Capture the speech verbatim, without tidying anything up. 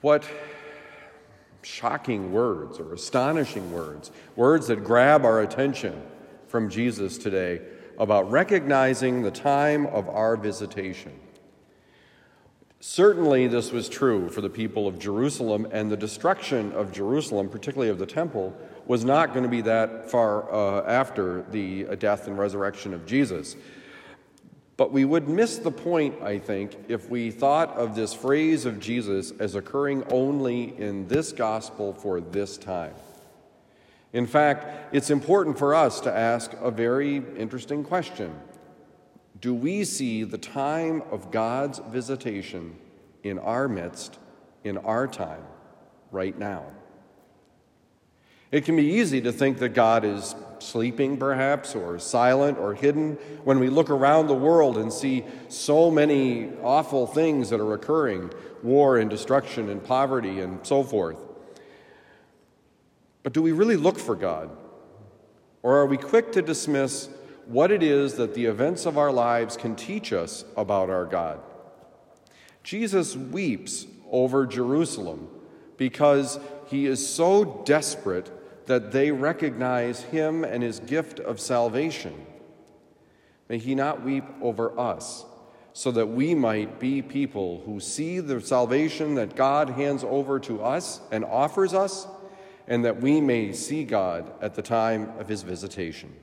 What shocking words or astonishing words, words that grab our attention from Jesus today about recognizing the time of our visitation. Certainly this was true for the people of Jerusalem, and the destruction of Jerusalem, particularly of the temple, was not going to be that far uh, after the death and resurrection of Jesus. But we would miss the point, I think, if we thought of this phrase of Jesus as occurring only in this gospel for this time. In fact, it's important for us to ask a very interesting question. Do we see the time of God's visitation in our midst, in our time, right now? It can be easy to think that God is sleeping, perhaps, or silent or hidden when we look around the world and see so many awful things that are occurring, war and destruction and poverty and so forth. But do we really look for God? Or are we quick to dismiss what it is that the events of our lives can teach us about our God? Jesus weeps over Jerusalem because he is so desperate that they recognize him and his gift of salvation. May he not weep over us, so that we might be people who see the salvation that God hands over to us and offers us, and that we may see God at the time of his visitation.